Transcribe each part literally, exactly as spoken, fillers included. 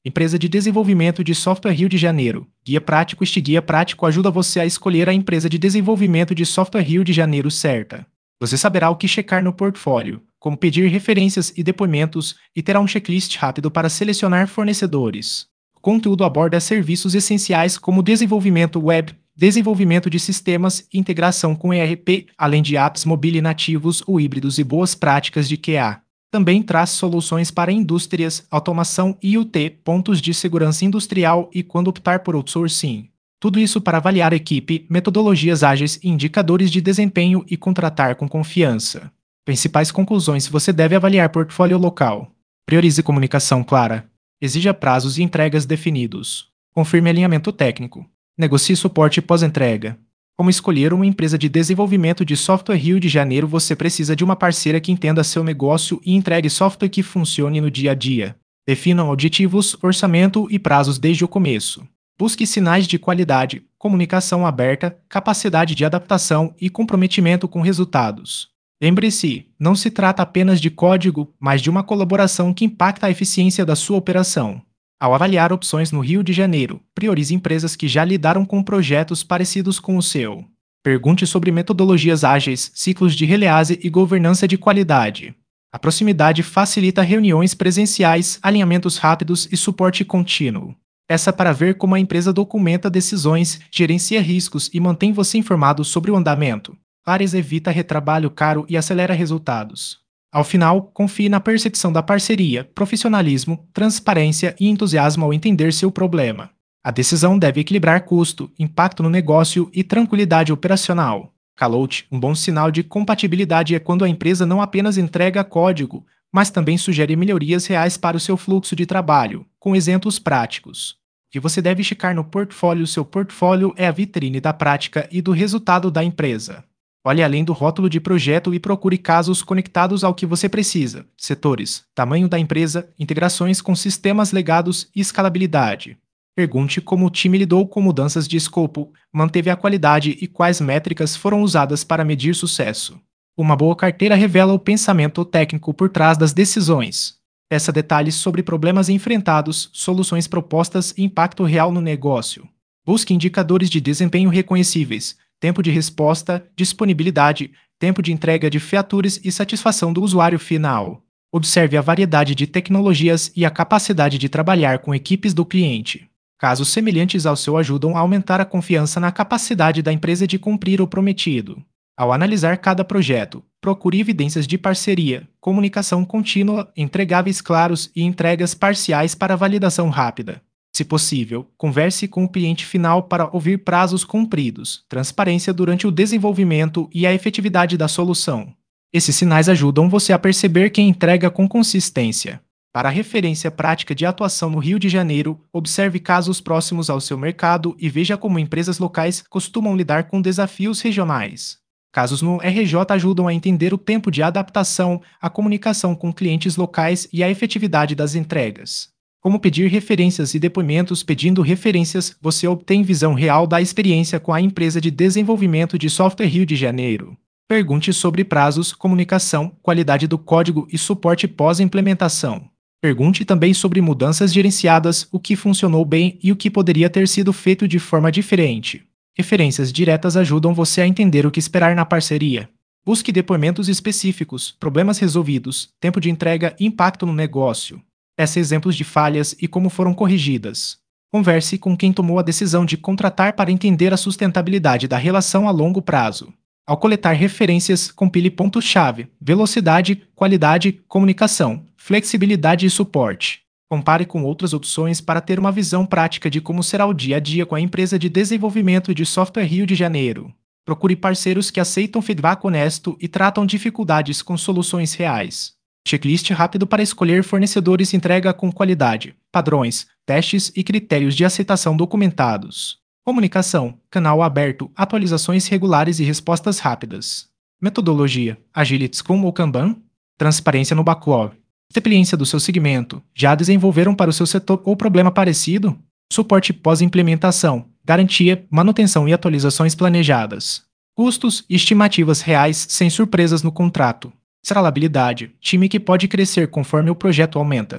Empresa de Desenvolvimento de Software Rio de Janeiro. Guia prático. Este guia prático ajuda você a escolher a empresa de desenvolvimento de software Rio de Janeiro certa. Você saberá o que checar no portfólio, como pedir referências e depoimentos, e terá um checklist rápido para selecionar fornecedores. O conteúdo aborda serviços essenciais como desenvolvimento web, desenvolvimento de sistemas e integração com E R P, além de apps mobile nativos ou híbridos e boas práticas de Q A. Também traz soluções para indústrias, automação I o T, pontos de segurança industrial e quando optar por outsourcing. Tudo isso para avaliar a equipe, metodologias ágeis e indicadores de desempenho e contratar com confiança. Principais conclusões: você deve avaliar portfólio local. Priorize comunicação clara. Exija prazos e entregas definidos. Confirme alinhamento técnico. Negocie suporte pós-entrega. Como escolher uma empresa de desenvolvimento de software Rio de Janeiro? Você precisa de uma parceira que entenda seu negócio e entregue software que funcione no dia a dia. Definam objetivos, orçamento e prazos desde o começo. Busque sinais de qualidade, comunicação aberta, capacidade de adaptação e comprometimento com resultados. Lembre-se, não se trata apenas de código, mas de uma colaboração que impacta a eficiência da sua operação. Ao avaliar opções no Rio de Janeiro, priorize empresas que já lidaram com projetos parecidos com o seu. Pergunte sobre metodologias ágeis, ciclos de release e governança de qualidade. A proximidade facilita reuniões presenciais, alinhamentos rápidos e suporte contínuo. Peça para ver como a empresa documenta decisões, gerencia riscos e mantém você informado sobre o andamento. Clareza evita retrabalho caro e acelera resultados. Ao final, confie na percepção da parceria, profissionalismo, transparência e entusiasmo ao entender seu problema. A decisão deve equilibrar custo, impacto no negócio e tranquilidade operacional. Calout, um bom sinal de compatibilidade é quando a empresa não apenas entrega código, mas também sugere melhorias reais para o seu fluxo de trabalho, com exemplos práticos. O que você deve checar no portfólio? Seu portfólio é a vitrine da prática e do resultado da empresa. Olhe além do rótulo de projeto e procure casos conectados ao que você precisa: setores, tamanho da empresa, integrações com sistemas legados e escalabilidade. Pergunte como o time lidou com mudanças de escopo, manteve a qualidade e quais métricas foram usadas para medir sucesso. Uma boa carteira revela o pensamento técnico por trás das decisões. Peça detalhes sobre problemas enfrentados, soluções propostas e impacto real no negócio. Busque indicadores de desempenho reconhecíveis: tempo de resposta, disponibilidade, tempo de entrega de features e satisfação do usuário final. Observe a variedade de tecnologias e a capacidade de trabalhar com equipes do cliente. Casos semelhantes ao seu ajudam a aumentar a confiança na capacidade da empresa de cumprir o prometido. Ao analisar cada projeto, procure evidências de parceria, comunicação contínua, entregáveis claros e entregas parciais para validação rápida. Se possível, converse com o cliente final para ouvir prazos cumpridos, transparência durante o desenvolvimento e a efetividade da solução. Esses sinais ajudam você a perceber quem entrega com consistência. Para a referência prática de atuação no Rio de Janeiro, observe casos próximos ao seu mercado e veja como empresas locais costumam lidar com desafios regionais. Casos no R J ajudam a entender o tempo de adaptação, a comunicação com clientes locais e a efetividade das entregas. Como pedir referências e depoimentos? Pedindo referências, você obtém visão real da experiência com a empresa de desenvolvimento de software Rio de Janeiro. Pergunte sobre prazos, comunicação, qualidade do código e suporte pós-implementação. Pergunte também sobre mudanças gerenciadas, o que funcionou bem e o que poderia ter sido feito de forma diferente. Referências diretas ajudam você a entender o que esperar na parceria. Busque depoimentos específicos, problemas resolvidos, tempo de entrega e impacto no negócio. Peça exemplos de falhas e como foram corrigidas. Converse com quem tomou a decisão de contratar para entender a sustentabilidade da relação a longo prazo. Ao coletar referências, compile pontos-chave: velocidade, qualidade, comunicação, flexibilidade e suporte. Compare com outras opções para ter uma visão prática de como será o dia a dia com a empresa de desenvolvimento de software Rio de Janeiro. Procure parceiros que aceitam feedback honesto e tratam dificuldades com soluções reais. Checklist rápido para escolher fornecedores. Entrega com qualidade, padrões, testes e critérios de aceitação documentados. Comunicação, canal aberto, atualizações regulares e respostas rápidas. Metodologia, Agile, Scrum ou Kanban? Transparência no backlog. Experiência do seu segmento. Já desenvolveram para o seu setor ou problema parecido? Suporte pós-implementação, garantia, manutenção e atualizações planejadas. Custos e estimativas reais sem surpresas no contrato. Escalabilidade, time que pode crescer conforme o projeto aumenta.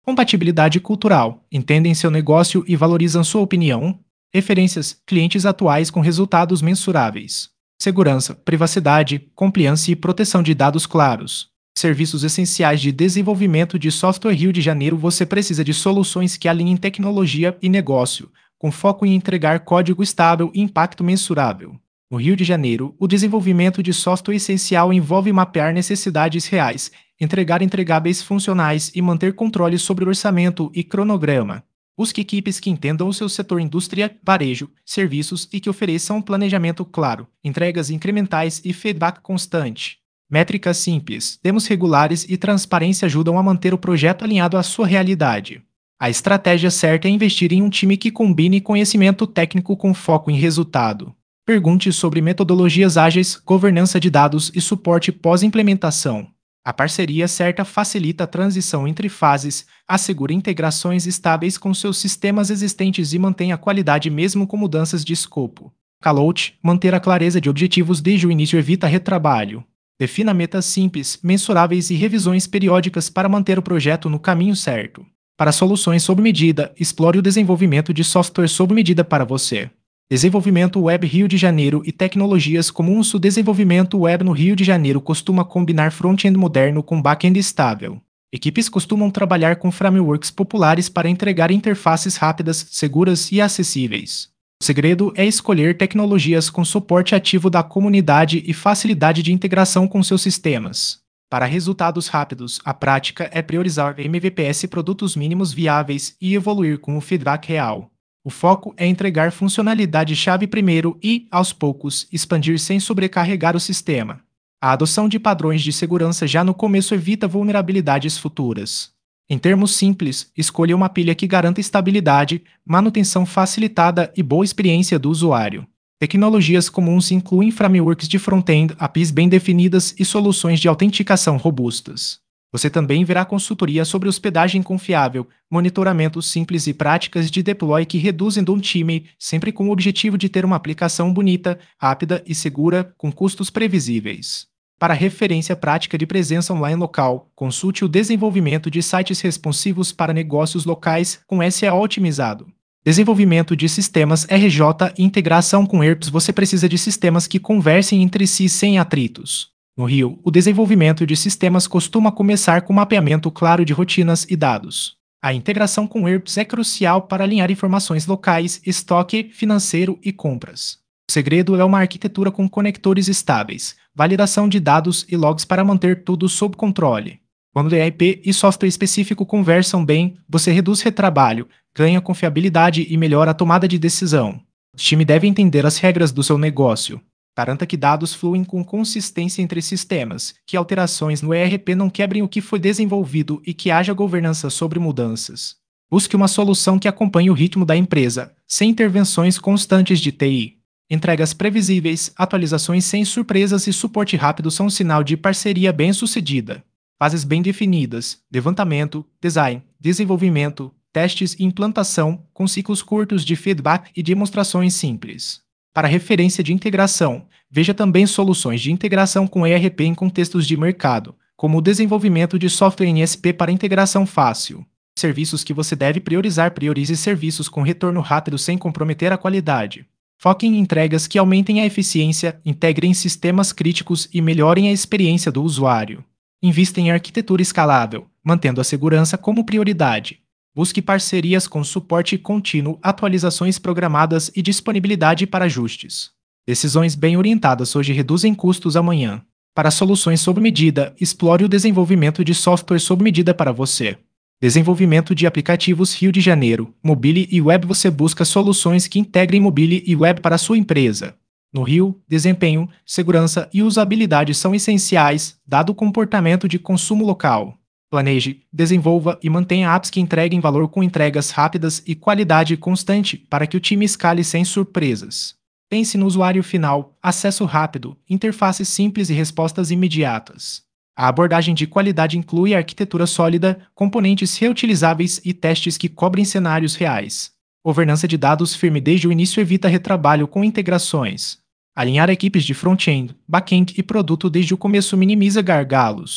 Compatibilidade cultural. Entendem seu negócio e valorizam sua opinião. Referências. Clientes atuais com resultados mensuráveis. Segurança, privacidade, compliance e proteção de dados claros. Serviços essenciais de desenvolvimento de software. Rio de Janeiro. Você precisa de soluções que alinhem tecnologia e negócio, com foco em entregar código estável e impacto mensurável. No Rio de Janeiro, o desenvolvimento de software essencial envolve mapear necessidades reais, entregar entregáveis funcionais e manter controle sobre o orçamento e cronograma. Busque equipes que entendam o seu setor indústria, varejo, serviços e que ofereçam um planejamento claro, entregas incrementais e feedback constante. Métricas simples, demos regulares e transparência ajudam a manter o projeto alinhado à sua realidade. A estratégia certa é investir em um time que combine conhecimento técnico com foco em resultado. Pergunte sobre metodologias ágeis, governança de dados e suporte pós-implementação. A parceria certa facilita a transição entre fases, assegura integrações estáveis com seus sistemas existentes e mantém a qualidade mesmo com mudanças de escopo. Callout, manter a clareza de objetivos desde o início evita retrabalho. Defina metas simples, mensuráveis e revisões periódicas para manter o projeto no caminho certo. Para soluções sob medida, explore o desenvolvimento de software sob medida para você. Desenvolvimento Web Rio de Janeiro e tecnologias comuns. O desenvolvimento web no Rio de Janeiro costuma combinar front-end moderno com back-end estável. Equipes costumam trabalhar com frameworks populares para entregar interfaces rápidas, seguras e acessíveis. O segredo é escolher tecnologias com suporte ativo da comunidade e facilidade de integração com seus sistemas. Para resultados rápidos, a prática é priorizar M V Ps, produtos mínimos viáveis, e evoluir com o feedback real. O foco é entregar funcionalidade-chave primeiro e, aos poucos, expandir sem sobrecarregar o sistema. A adoção de padrões de segurança já no começo evita vulnerabilidades futuras. Em termos simples, escolha uma pilha que garanta estabilidade, manutenção facilitada e boa experiência do usuário. Tecnologias comuns incluem frameworks de front-end, A P Is bem definidas e soluções de autenticação robustas. Você também verá consultoria sobre hospedagem confiável, monitoramento simples e práticas de deploy que reduzem downtime, sempre com o objetivo de ter uma aplicação bonita, rápida e segura, com custos previsíveis. Para referência prática de presença online local, consulte o desenvolvimento de sites responsivos para negócios locais com S E O otimizado. Desenvolvimento de sistemas R J e integração com E R Ps. Você precisa de sistemas que conversem entre si sem atritos. No Rio, o desenvolvimento de sistemas costuma começar com mapeamento claro de rotinas e dados. A integração com E R Ps é crucial para alinhar informações locais, estoque, financeiro e compras. O segredo é uma arquitetura com conectores estáveis, validação de dados e logs para manter tudo sob controle. Quando D I P e software específico conversam bem, você reduz retrabalho, ganha confiabilidade e melhora a tomada de decisão. O time deve entender as regras do seu negócio. Garanta que dados fluem com consistência entre sistemas, que alterações no E R P não quebrem o que foi desenvolvido e que haja governança sobre mudanças. Busque uma solução que acompanhe o ritmo da empresa, sem intervenções constantes de T I. Entregas previsíveis, atualizações sem surpresas e suporte rápido são um sinal de parceria bem-sucedida. Fases bem definidas, levantamento, design, desenvolvimento, testes e implantação, com ciclos curtos de feedback e demonstrações simples. Para referência de integração, veja também soluções de integração com E R P em contextos de mercado, como o desenvolvimento de software N S P para integração fácil. Serviços que você deve priorizar. Priorize serviços com retorno rápido sem comprometer a qualidade. Foque em entregas que aumentem a eficiência, integrem sistemas críticos e melhorem a experiência do usuário. Invista em arquitetura escalável, mantendo a segurança como prioridade. Busque parcerias com suporte contínuo, atualizações programadas e disponibilidade para ajustes. Decisões bem orientadas hoje reduzem custos amanhã. Para soluções sob medida, explore o desenvolvimento de software sob medida para você. Desenvolvimento de aplicativos Rio de Janeiro, mobile e web. Você busca soluções que integrem mobile e web para a sua empresa. No Rio, desempenho, segurança e usabilidade são essenciais, dado o comportamento de consumo local. Planeje, desenvolva e mantenha apps que entreguem valor com entregas rápidas e qualidade constante para que o time escale sem surpresas. Pense no usuário final, acesso rápido, interfaces simples e respostas imediatas. A abordagem de qualidade inclui arquitetura sólida, componentes reutilizáveis e testes que cobrem cenários reais. Governança de dados firme desde o início evita retrabalho com integrações. Alinhar equipes de front-end, back-end e produto desde o começo minimiza gargalos.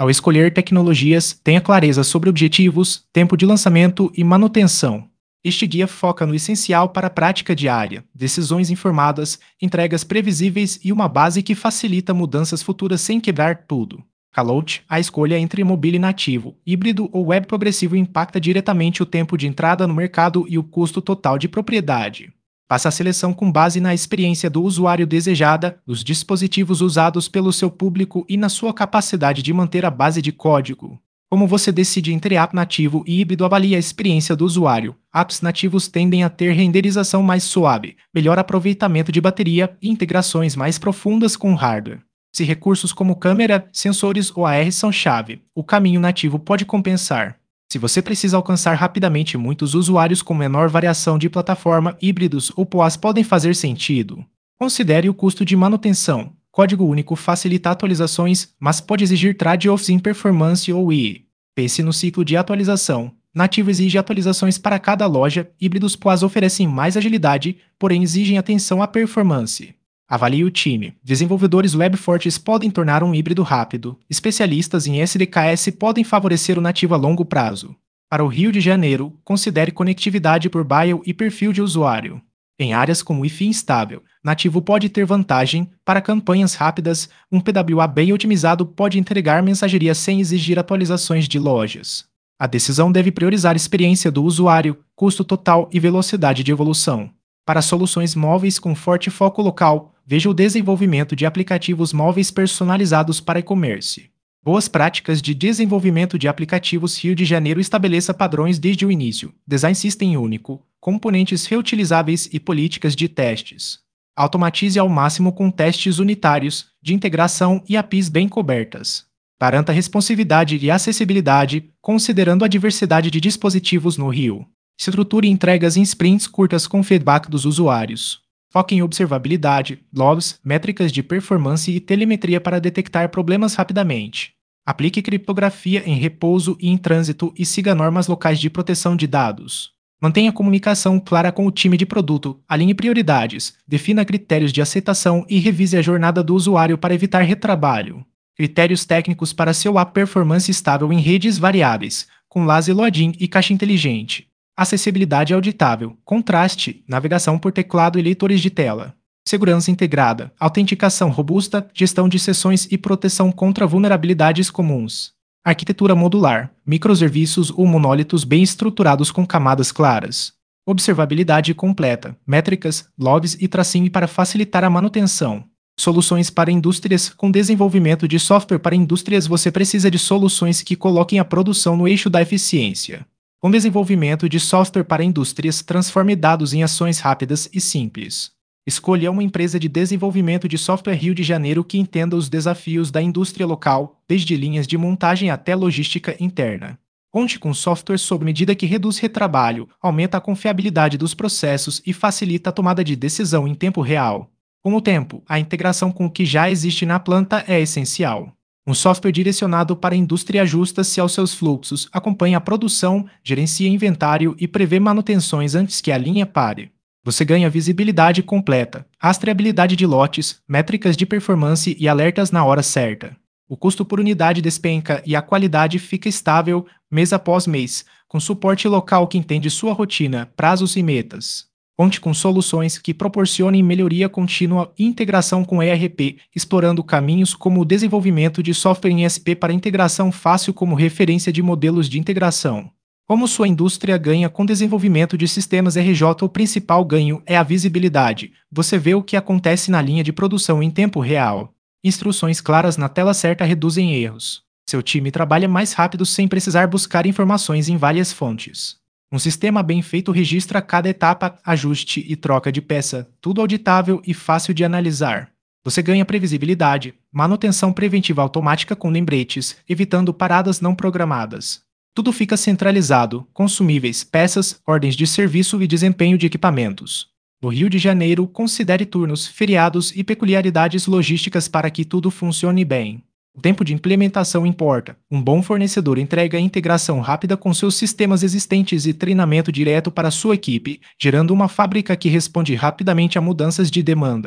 Ao escolher tecnologias, tenha clareza sobre objetivos, tempo de lançamento e manutenção. Este guia foca no essencial para a prática diária, decisões informadas, entregas previsíveis e uma base que facilita mudanças futuras sem quebrar tudo. Kalout, a escolha entre mobile nativo, híbrido ou web progressivo impacta diretamente o tempo de entrada no mercado e o custo total de propriedade. Faça a seleção com base na experiência do usuário desejada, nos dispositivos usados pelo seu público e na sua capacidade de manter a base de código. Como você decide entre app nativo e híbrido avalia a experiência do usuário. Apps nativos tendem a ter renderização mais suave, melhor aproveitamento de bateria e integrações mais profundas com o hardware. Se recursos como câmera, sensores ou A R são chave, o caminho nativo pode compensar. Se você precisa alcançar rapidamente muitos usuários com menor variação de plataforma, híbridos ou P O As podem fazer sentido. Considere o custo de manutenção. Código único facilita atualizações, mas pode exigir trade-offs em performance ou I E. Pense no ciclo de atualização. Nativo exige atualizações para cada loja, híbridos P O As oferecem mais agilidade, porém exigem atenção à performance. Avalie o time. Desenvolvedores web fortes podem tornar um híbrido rápido. Especialistas em S D K S podem favorecer o nativo a longo prazo. Para o Rio de Janeiro, considere conectividade por bio e perfil de usuário. Em áreas com Wi-Fi instável, nativo pode ter vantagem. Para campanhas rápidas, um P W A bem otimizado pode entregar mensageria sem exigir atualizações de lojas. A decisão deve priorizar a experiência do usuário, custo total e velocidade de evolução. Para soluções móveis com forte foco local, veja o desenvolvimento de aplicativos móveis personalizados para e-commerce. Boas práticas de desenvolvimento de aplicativos. Rio de Janeiro estabeleça padrões desde o início, design system único, componentes reutilizáveis e políticas de testes. Automatize ao máximo com testes unitários, de integração e A P Is bem cobertas. Garanta responsividade e acessibilidade, considerando a diversidade de dispositivos no Rio. Estruture entregas em sprints curtas com feedback dos usuários. Foque em observabilidade, logs, métricas de performance e telemetria para detectar problemas rapidamente. Aplique criptografia em repouso e em trânsito e siga normas locais de proteção de dados. Mantenha comunicação clara com o time de produto, alinhe prioridades, defina critérios de aceitação e revise a jornada do usuário para evitar retrabalho. Critérios técnicos para seu app performance estável em redes variáveis, com lazy loading e caixa inteligente. Acessibilidade auditável, contraste, navegação por teclado e leitores de tela. Segurança integrada, autenticação robusta, gestão de sessões e proteção contra vulnerabilidades comuns. Arquitetura modular, microserviços ou monólitos bem estruturados com camadas claras. Observabilidade completa, métricas, logs e tracing para facilitar a manutenção. Soluções para indústrias. Com desenvolvimento de software para indústrias, você precisa de soluções que coloquem a produção no eixo da eficiência. Com desenvolvimento de software para indústrias, transforme dados em ações rápidas e simples. Escolha uma empresa de desenvolvimento de software Rio de Janeiro que entenda os desafios da indústria local, desde linhas de montagem até logística interna. Conte com software sob medida que reduz retrabalho, aumenta a confiabilidade dos processos e facilita a tomada de decisão em tempo real. Com o tempo, a integração com o que já existe na planta é essencial. Um software direcionado para a indústria ajusta-se aos seus fluxos, acompanha a produção, gerencia inventário e prevê manutenções antes que a linha pare. Você ganha visibilidade completa, rastreabilidade de lotes, métricas de performance e alertas na hora certa. O custo por unidade despenca e a qualidade fica estável mês após mês, com suporte local que entende sua rotina, prazos e metas. Conte com soluções que proporcionem melhoria contínua e integração com E R P, explorando caminhos como o desenvolvimento de software em S P para integração fácil como referência de modelos de integração. Como sua indústria ganha com desenvolvimento de sistemas R J, o principal ganho é a visibilidade. Você vê o que acontece na linha de produção em tempo real. Instruções claras na tela certa reduzem erros. Seu time trabalha mais rápido sem precisar buscar informações em várias fontes. Um sistema bem feito registra cada etapa, ajuste e troca de peça, tudo auditável e fácil de analisar. Você ganha previsibilidade, manutenção preventiva automática com lembretes, evitando paradas não programadas. Tudo fica centralizado, consumíveis, peças, ordens de serviço e desempenho de equipamentos. No Rio de Janeiro, considere turnos, feriados e peculiaridades logísticas para que tudo funcione bem. O tempo de implementação importa. Um bom fornecedor entrega a integração rápida com seus sistemas existentes e treinamento direto para sua equipe, gerando uma fábrica que responde rapidamente a mudanças de demanda.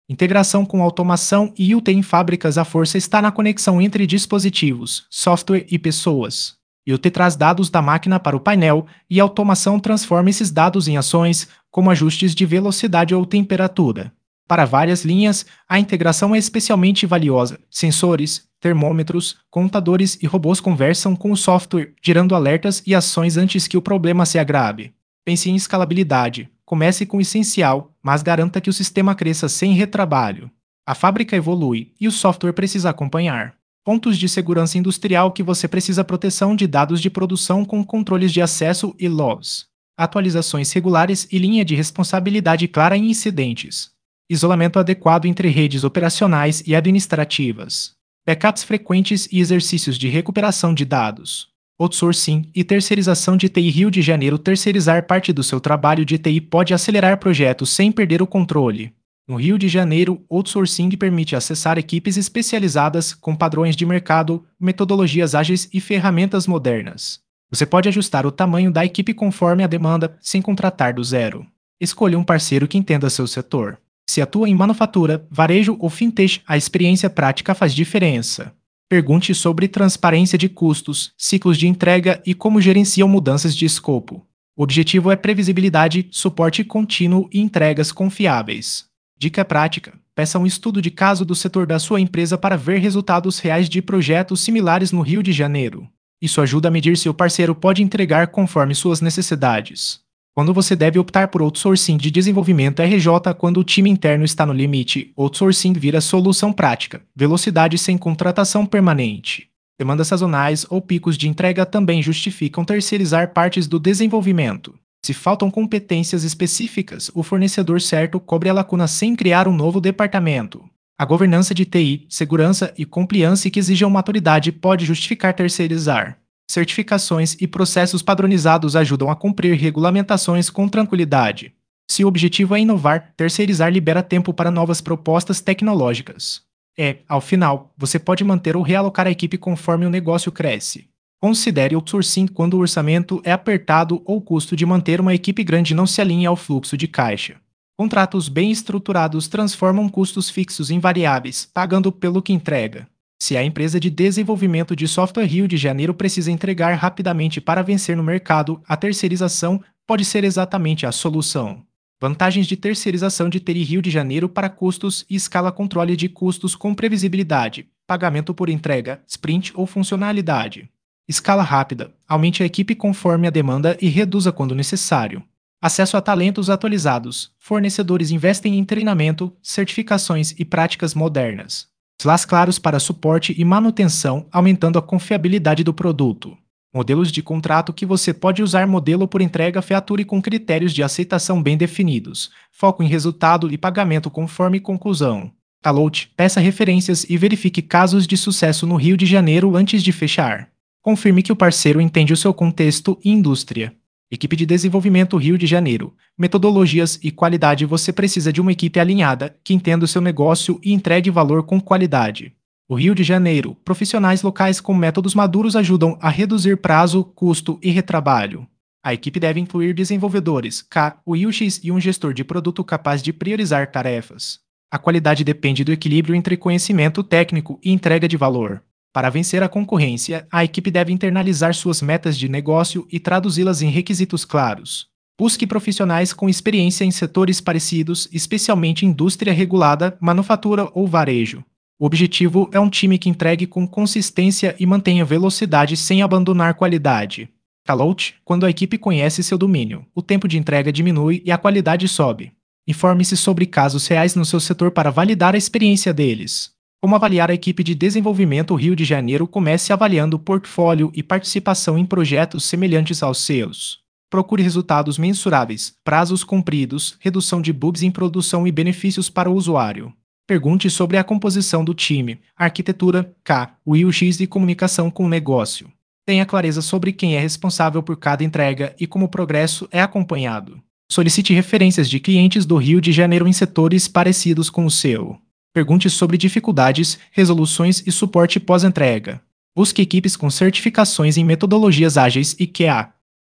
Integração com automação e I O T em fábricas. A força está na conexão entre dispositivos, software e pessoas. I O T traz dados da máquina para o painel e a automação transforma esses dados em ações, como ajustes de velocidade ou temperatura. Para várias linhas, a integração é especialmente valiosa. Sensores, termômetros, contadores e robôs conversam com o software, gerando alertas e ações antes que o problema se agrave. Pense em escalabilidade. Comece com o essencial, mas garanta que o sistema cresça sem retrabalho. A fábrica evolui e o software precisa acompanhar. Pontos de segurança industrial que você precisa: proteção de dados de produção com controles de acesso e logs. Atualizações regulares e linha de responsabilidade clara em incidentes. Isolamento adequado entre redes operacionais e administrativas. Backups frequentes e exercícios de recuperação de dados. Outsourcing e terceirização de T I. Rio de Janeiro. Terceirizar parte do seu trabalho de T I pode acelerar projetos sem perder o controle. No Rio de Janeiro, outsourcing permite acessar equipes especializadas com padrões de mercado, metodologias ágeis e ferramentas modernas. Você pode ajustar o tamanho da equipe conforme a demanda, sem contratar do zero. Escolha um parceiro que entenda seu setor. Se atua em manufatura, varejo ou fintech, a experiência prática faz diferença. Pergunte sobre transparência de custos, ciclos de entrega e como gerenciam mudanças de escopo. O objetivo é previsibilidade, suporte contínuo e entregas confiáveis. Dica prática: peça um estudo de caso do setor da sua empresa para ver resultados reais de projetos similares no Rio de Janeiro. Isso ajuda a medir se o parceiro pode entregar conforme suas necessidades. Quando você deve optar por outsourcing de desenvolvimento R J? Quando o time interno está no limite, outsourcing vira solução prática. Velocidade sem contratação permanente. Demandas sazonais ou picos de entrega também justificam terceirizar partes do desenvolvimento. Se faltam competências específicas, o fornecedor certo cobre a lacuna sem criar um novo departamento. A governança de T I, segurança e compliance que exijam maturidade pode justificar terceirizar. Certificações e processos padronizados ajudam a cumprir regulamentações com tranquilidade. Se o objetivo é inovar, terceirizar libera tempo para novas propostas tecnológicas. E, ao final, você pode manter ou realocar a equipe conforme o negócio cresce. Considere outsourcing quando o orçamento é apertado ou o custo de manter uma equipe grande não se alinha ao fluxo de caixa. Contratos bem estruturados transformam custos fixos em variáveis, pagando pelo que entrega. Se a empresa de desenvolvimento de software Rio de Janeiro precisa entregar rapidamente para vencer no mercado, a terceirização pode ser exatamente a solução. Vantagens de terceirização de T I. Rio de Janeiro para custos e escala: controle de custos com previsibilidade, pagamento por entrega, sprint ou funcionalidade. Escala rápida, aumente a equipe conforme a demanda e reduza quando necessário. Acesso a talentos atualizados, fornecedores investem em treinamento, certificações e práticas modernas. Slás claros para suporte e manutenção, aumentando a confiabilidade do produto. Modelos de contrato que você pode usar: modelo por entrega, feature com critérios de aceitação bem definidos, foco em resultado e pagamento conforme conclusão. Talote, peça referências e verifique casos de sucesso no Rio de Janeiro antes de fechar. Confirme que o parceiro entende o seu contexto e indústria. Equipe de desenvolvimento Rio de Janeiro. Metodologias e qualidade: você precisa de uma equipe alinhada, que entenda o seu negócio e entregue valor com qualidade. O Rio de Janeiro, profissionais locais com métodos maduros ajudam a reduzir prazo, custo e retrabalho. A equipe deve incluir desenvolvedores, K, U X e um gestor de produto capaz de priorizar tarefas. A qualidade depende do equilíbrio entre conhecimento técnico e entrega de valor. Para vencer a concorrência, a equipe deve internalizar suas metas de negócio e traduzi-las em requisitos claros. Busque profissionais com experiência em setores parecidos, especialmente indústria regulada, manufatura ou varejo. O objetivo é um time que entregue com consistência e mantenha velocidade sem abandonar qualidade. Talote, quando a equipe conhece seu domínio, o tempo de entrega diminui e a qualidade sobe. Informe-se sobre casos reais no seu setor para validar a experiência deles. Como avaliar a equipe de desenvolvimento Rio de Janeiro? Comece avaliando o portfólio e participação em projetos semelhantes aos seus. Procure resultados mensuráveis, prazos cumpridos, redução de bugs em produção e benefícios para o usuário. Pergunte sobre a composição do time, arquitetura, K, U X e comunicação com o negócio. Tenha clareza sobre quem é responsável por cada entrega e como o progresso é acompanhado. Solicite referências de clientes do Rio de Janeiro em setores parecidos com o seu. Pergunte sobre dificuldades, resoluções e suporte pós-entrega. Busque equipes com certificações em metodologias ágeis e Q A.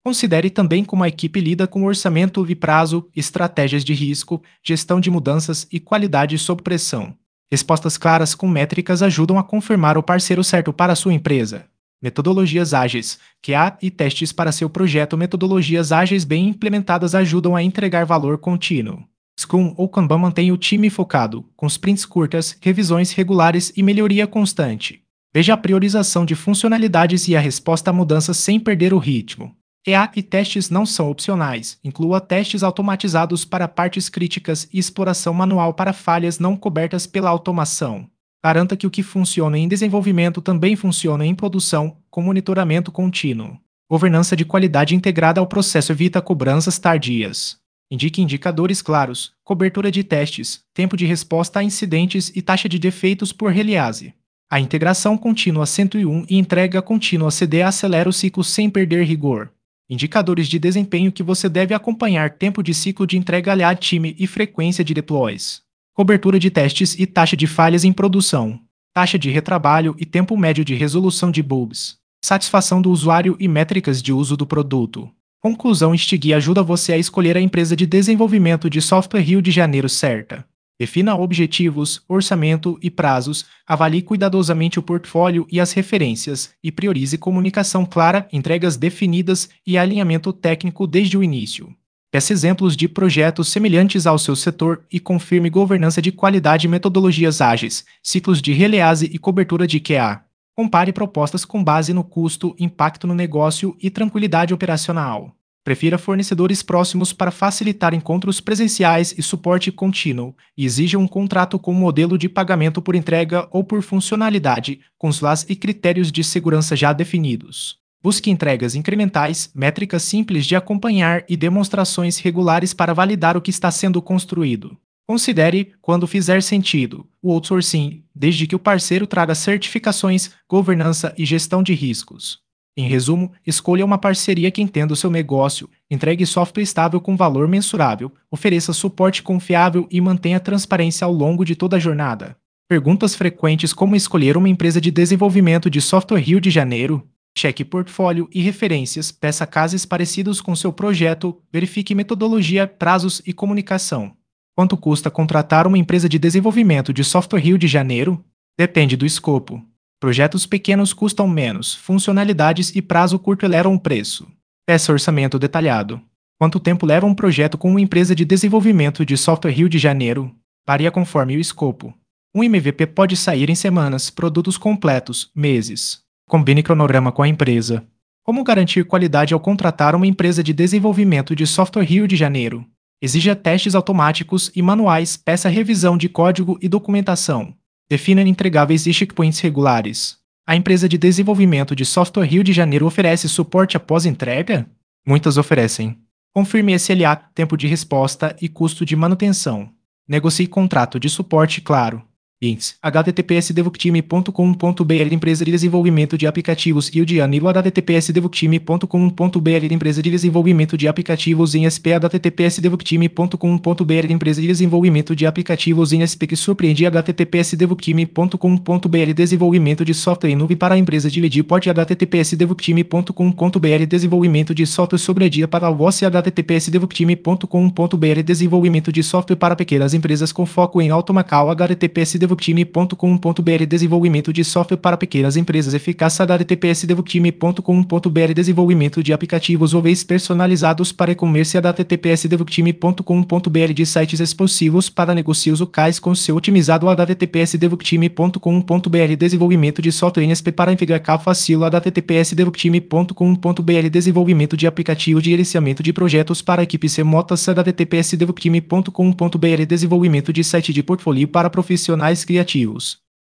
Considere também como a equipe lida com orçamento e prazo, estratégias de risco, gestão de mudanças e qualidade sob pressão. Respostas claras com métricas ajudam a confirmar o parceiro certo para a sua empresa. Metodologias ágeis, Q A e testes para seu projeto. Metodologias ágeis bem implementadas ajudam a entregar valor contínuo. Scrum ou Kanban mantém o time focado, com sprints curtas, revisões regulares e melhoria constante. Veja a priorização de funcionalidades e a resposta a mudanças sem perder o ritmo. Q A e testes não são opcionais. Inclua testes automatizados para partes críticas e exploração manual para falhas não cobertas pela automação. Garanta que o que funciona em desenvolvimento também funciona em produção, com monitoramento contínuo. Governança de qualidade integrada ao processo evita cobranças tardias. Indique indicadores claros, cobertura de testes, tempo de resposta a incidentes e taxa de defeitos por release. A integração contínua cento e um e entrega contínua C D acelera o ciclo sem perder rigor. Indicadores de desempenho que você deve acompanhar: tempo de ciclo de entrega, aliado time e frequência de deploys. Cobertura de testes e taxa de falhas em produção. Taxa de retrabalho e tempo médio de resolução de bugs. Satisfação do usuário e métricas de uso do produto. Conclusão: este guia ajuda você a escolher a empresa de desenvolvimento de software Rio de Janeiro certa. Defina objetivos, orçamento e prazos, avalie cuidadosamente o portfólio e as referências, e priorize comunicação clara, entregas definidas e alinhamento técnico desde o início. Peça exemplos de projetos semelhantes ao seu setor e confirme governança de qualidade, metodologias ágeis, ciclos de release e cobertura de Q A. Compare propostas com base no custo, impacto no negócio e tranquilidade operacional. Prefira fornecedores próximos para facilitar encontros presenciais e suporte contínuo, e exija um contrato com modelo de pagamento por entrega ou por funcionalidade, com os L As e critérios de segurança já definidos. Busque entregas incrementais, métricas simples de acompanhar e demonstrações regulares para validar o que está sendo construído. Considere, quando fizer sentido, o outsourcing, desde que o parceiro traga certificações, governança e gestão de riscos. Em resumo, escolha uma parceria que entenda o seu negócio, entregue software estável com valor mensurável, ofereça suporte confiável e mantenha transparência ao longo de toda a jornada. Perguntas frequentes: como escolher uma empresa de desenvolvimento de software Rio de Janeiro? Cheque portfólio e referências, peça cases parecidos com seu projeto, verifique metodologia, prazos e comunicação. Quanto custa contratar uma empresa de desenvolvimento de software Rio de Janeiro? Depende do escopo. Projetos pequenos custam menos, funcionalidades e prazo curto elevam o preço. Peça orçamento detalhado. Quanto tempo leva um projeto com uma empresa de desenvolvimento de software Rio de Janeiro? Varia conforme o escopo. Um M V P pode sair em semanas, produtos completos, meses. Combine cronograma com a empresa. Como garantir qualidade ao contratar uma empresa de desenvolvimento de software Rio de Janeiro? Exija testes automáticos e manuais, peça revisão de código e documentação. Defina entregáveis e checkpoints regulares. A empresa de desenvolvimento de software Rio de Janeiro oferece suporte após entrega? Muitas oferecem. Confirme S L A, tempo de resposta e custo de manutenção. Negocie contrato de suporte claro. Links: h t t p s devuctime ponto com ponto b r Empresa de Desenvolvimento de Aplicativos Rio de Janeiro. h t t p s devuctime ponto com ponto b r Empresa de Desenvolvimento de Aplicativos em S P. h t t p s devuctime ponto com ponto b r Empresa de Desenvolvimento de Aplicativos em S P que surpreende. h t t p s devuctime ponto com ponto b r Desenvolvimento de software em nuvem para a empresa de Mediport. h t t p s devuctime ponto com ponto b r Desenvolvimento de software sobre a dia para o voce. h t t p s devuctime ponto com ponto b r Desenvolvimento de software para pequenas empresas com foco em automacal. h t t p s devuctime ponto com ponto b r Desenvolvimento de software para pequenas empresas eficaz. h t t p s devuctime ponto com ponto b r Desenvolvimento de aplicativos móveis personalizados para e-commerce. h t t p s devuctime ponto com ponto b r De sites expansivos para negócios locais com seu otimizado. h t t p s devuctime ponto com ponto b r Desenvolvimento de software em S P para integrar fácil. h t t p s devuctime ponto com ponto b r Desenvolvimento de aplicativo de gerenciamento de projetos para equipes remotas. h t t p s devuctime ponto com ponto b r Desenvolvimento de site de portfólio para profissionais criativos.